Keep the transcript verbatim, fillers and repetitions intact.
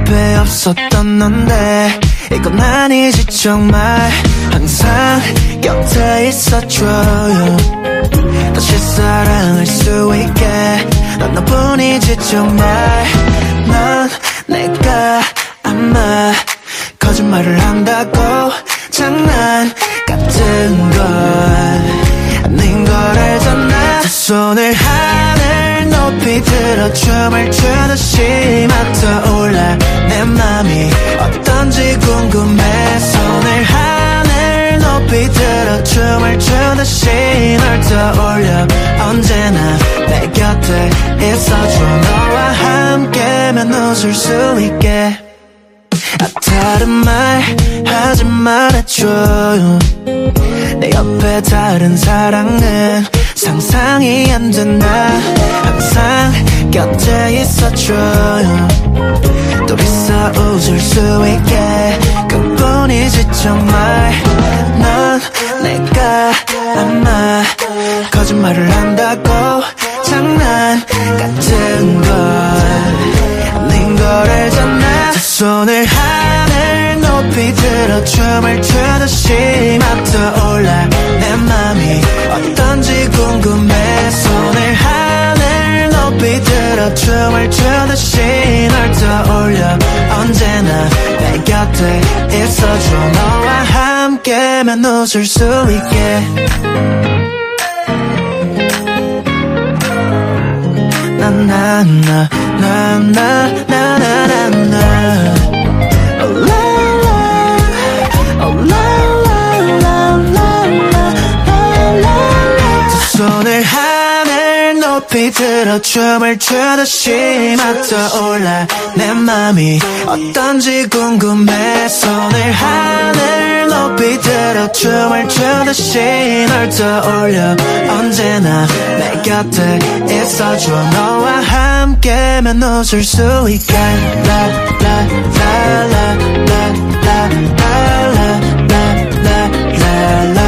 옆에 없었던 넌데 이건 아니지 정말. 항상 곁에 있어줘요. 다시 사랑할 수 있게 넌 너뿐이지 정말. 넌 내가 아마 거짓말을 한다고 장난 같은 걸 아닌 걸 알잖아. 두 손을 하늘 높이 들어 춤을 추듯이 막 떠올라. 내 맘이 어떤지 궁금해. 손을 하늘 높이 들어 춤을 추듯이 널 떠올려. 언제나 내 곁에 있어줘. 너와 함께면 웃을 수 있게. 다른 말 하지 말아줘요. 내 옆에 다른 사랑은 상상이 안 된다. 항상 곁에 있어줘요. 둘이서 웃을 수 있게 그뿐이지 정말. 넌 내가 아마 거짓말을 한다고 장난 같은 걸 아닌 걸 알잖아. 두 손을 하늘 높이 들어 춤을 추듯이 막 떠올라. 내 맘이 어떤지 궁금해. 손을 하늘 높이 들어 춤을 추듯이 널 떠올려. 언제나 내 곁에 있어줘. 너와 함께면 웃을 수 있게. 나나나 나나나나나나 Oh la la Oh la la la la la la. 두 손을 하늘 높이 들어 춤을 추듯이 막 떠올라. 내 맘이 어떤지 궁금해. 손을 하늘 높이 들어 춤을 추듯이 널 떠올려. 언제나 내 곁에 있어줘. 너와 함께면 웃을 수 있게. La la la la la la la la la la la.